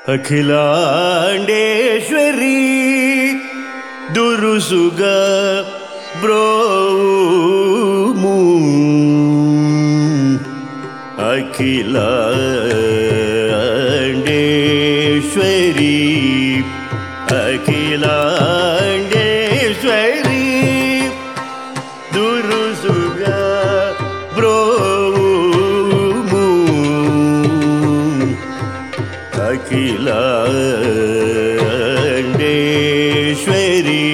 అఖిలాండేశ్వరి దురుసుగా బ్రోము అఖిలాండేశ్వరి అఖిలాండేశ్వరి దురుసుగా బ్రోము అఖిలాండేశ్వరి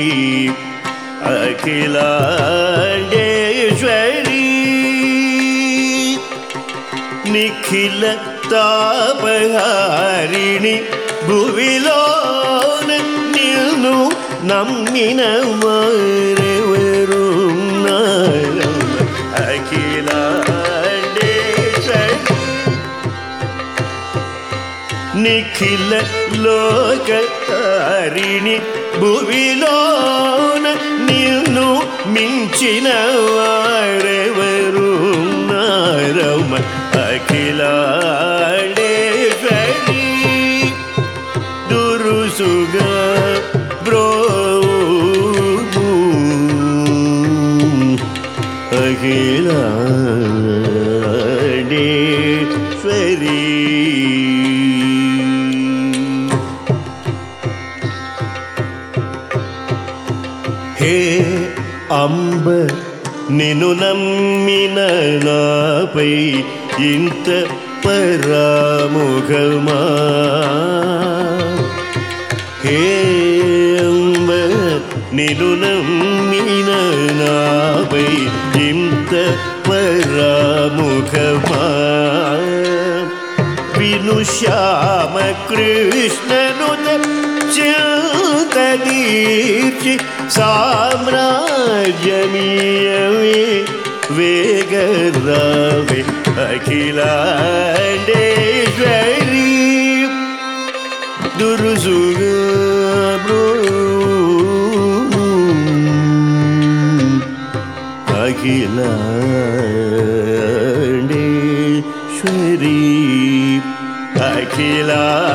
అఖిలాండేశ్వరి నిఖిల తాపహారిణి భువిలోన నిన్ను నమ్మిన వారెవరు అఖిలాండేశ్వరి నిఖిల లోకహారిణి భువిలోన నిన్ను మించిన వారెవరు నారమ అఖిలాండేశ్వరి దురుసుగా బ్రోము అఖిలాండేశ్వరి హే అంబ నిన్ను నమ్మిన నాపై ఇంత పరాముఖమా హే అంబ నిన్ను నమ్మిన నాపై ఇంత పరాముఖమా విను శ్యామ కృష్ణను చింతదీర్చి సామ్రాజ్యమీయవే వేగరావే అఖిలాండేశ్వరి దురుసుగా బ్రోము అఖిలాండేశ్వరి అఖిలా